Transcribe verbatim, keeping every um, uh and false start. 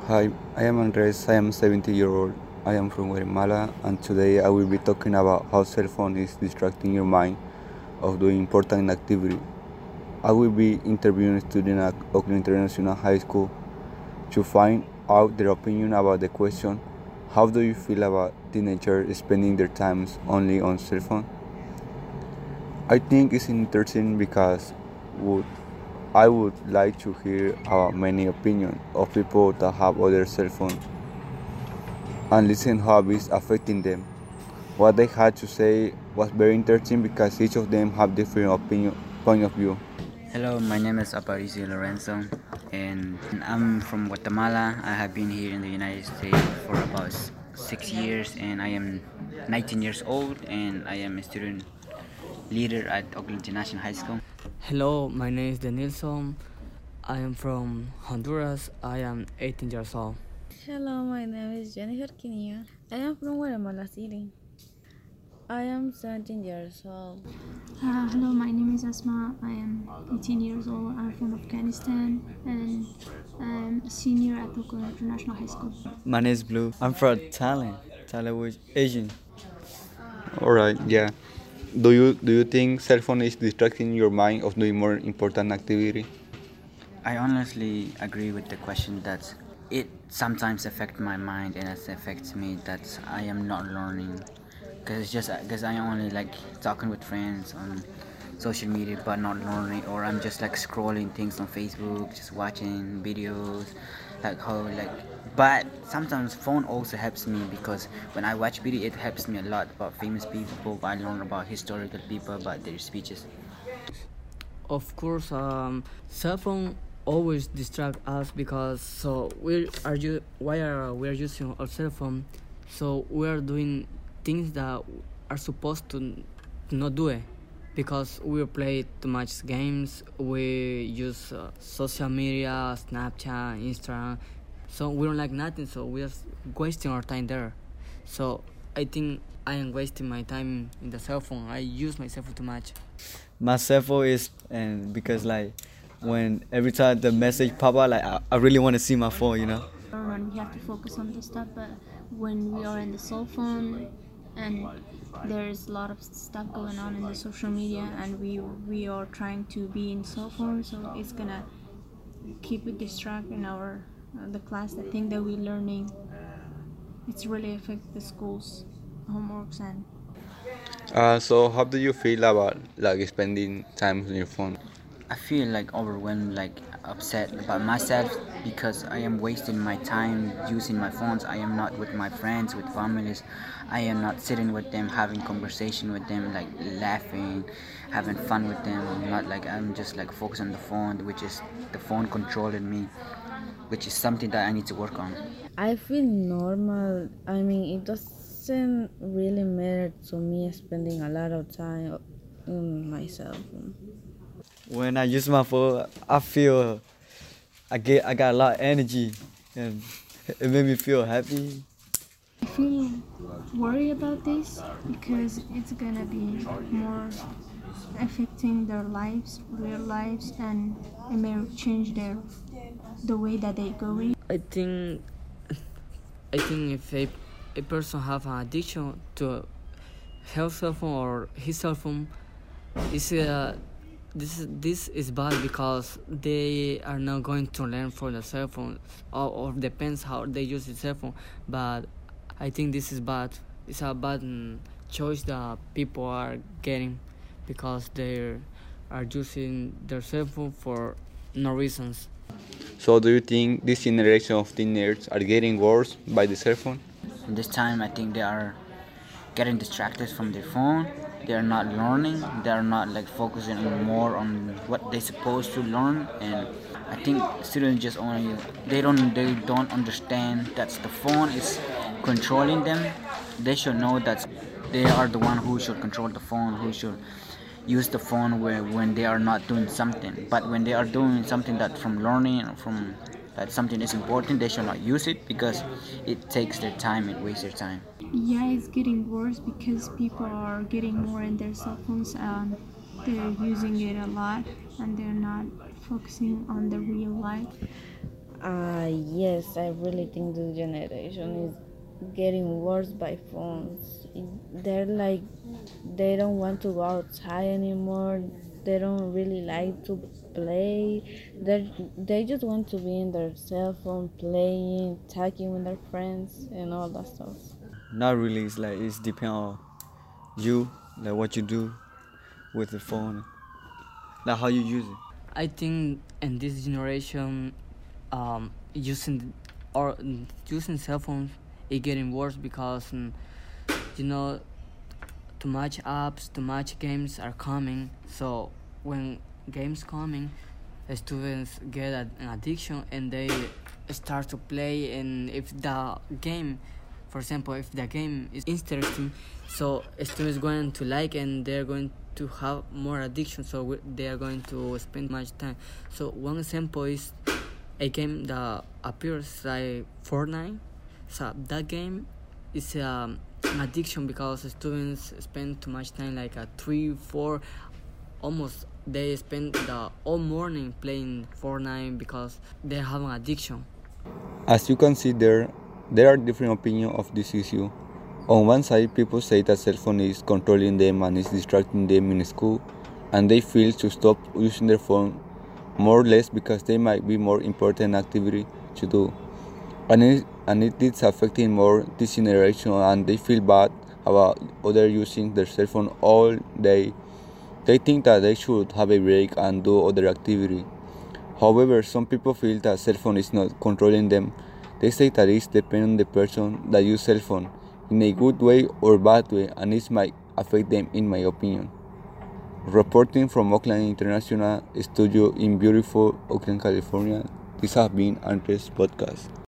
Hi, I am Andres. I am seventy year old. I am from Guatemala, and today I will be talking about how cell phone is distracting your mind of doing important activity. I will be interviewing students at Oakland International High School to find out their opinion about the question, how do you feel about teenagers spending their times only on cell phone? I think it's interesting because would I would like to hear about many opinions of people that have other cell phones and listen how it's affecting them. What they had to say was very interesting because each of them have different opinion point of view. Hello, my name is Aparicio Lorenzo, and I'm from Guatemala. I have been here in the United States for about s- six years, and I am nineteen years old, and I am a student leader at Oakland International High School. Hello, my name is Denilson. I am from Honduras. I am eighteen years old. Hello, my name is Jennifer Quinilla. I am from Guatemala City. I am seventeen years old. Uh, hello, my name is Asma. I am eighteen years old. I'm from Afghanistan and I'm a senior at Tokyo International High School. My name is Blue. I'm from Thailand. Thailand was Asian. All right, yeah. Do you do you think cell phone is distracting your mind of doing more important activity? I honestly agree with the question that it sometimes affects my mind and it affects me that I am not learning because it's just because I only like talking with friends on social media but not learning, or I'm just like scrolling things on Facebook, just watching videos like how like but sometimes phone also helps me because when I watch video it helps me a lot about famous people. I learn about historical people, about their speeches. Of course, um, cell phone always distract us because so we are you why are we are using our cell phone, so we are doing things that are supposed to not do it because we play too much games. We use uh, social media, Snapchat, Instagram. So we don't like nothing. So we are wasting our time there. So I think I am wasting my time in the cell phone. I use my cell phone too much. My cell phone is and because like when every time the message pop out, like I, I really want to see my phone, you know. When we have to focus on this stuff, but when we are in the cell phone and there's a lot of stuff going on in the social media and we we are trying to be in cell phone, so it's gonna keep it distracting our uh, the class, the thing that we're learning. It's really affect the school's homeworks and Uh, so how do you feel about like spending time on your phone? I feel like overwhelmed, like upset about myself because I am wasting my time using my phones. I am not with my friends, with families. I am not sitting with them, having conversation with them, like laughing, having fun with them. I'm not like I'm just like focused on the phone, which is the phone controlling me, which is something that I need to work on. I feel normal. I mean, it doesn't really matter to me spending a lot of time on my cell phone. When I use my phone, I feel I get I got a lot of energy and it made me feel happy. I feel worried about this because it's gonna be more affecting their lives, real lives, and it may change their the way that they going. I think I think if a, a person have an addiction to her cell phone or his cell phone, is uh, this is this is bad because they are not going to learn from the cell phone, or, or depends how they use the cell phone. But I think this is bad. It's a bad mm, choice that people are getting because they are using their cell phone for no reasons. So do you think this generation of teenagers are getting worse by the cell phone? In this time, I think they are getting distracted from their phone. They are not learning. They are not like focusing on more on what they're supposed to learn. And I think students just only they don't they don't understand that the phone is controlling them. They should know that they are the one who should control the phone, who should use the phone where, when they are not doing something. But when they are doing something that from learning or from that something is important, they should not use it because it takes their time, it wastes their time. Yeah, it's getting worse because people are getting more in their cell phones and they're using it a lot and they're not focusing on the real life. Uh, yes, I really think the generation is getting worse by phones. They're like, they don't want to go outside anymore. They don't really like to play. They they just want to be in their cell phone playing, talking with their friends, and all that stuff. Not really. It's like it's depend on you, like what you do with the phone, like how you use it. I think in this generation, um, using or using cell phones is getting worse because um, you know too much apps, too much games are coming. So when games coming, students get an addiction and they start to play. And if the game, for example, if the game is interesting, so students going to like and they're going to have more addiction. So they are going to spend much time. So one example is a game that appears like Fortnite. So that game is um, an addiction because students spend too much time, like a three, four, almost they spend the whole morning playing Fortnite because they have an addiction. As you can see there, there are different opinions of this issue. On one side, people say that cell phone is controlling them and is distracting them in school, and they feel to stop using their phone more or less because they might be more important activity to do. And it, and it is affecting more this generation, and they feel bad about other using their cell phone all day. They think that they should have a break and do other activity. However, some people feel that cell phone is not controlling them. They say that it depends on the person that use cell phone in a good way or bad way, and it might affect them in my opinion. Reporting from Oakland International Studio in beautiful Oakland, California, this has been Andres Podcast.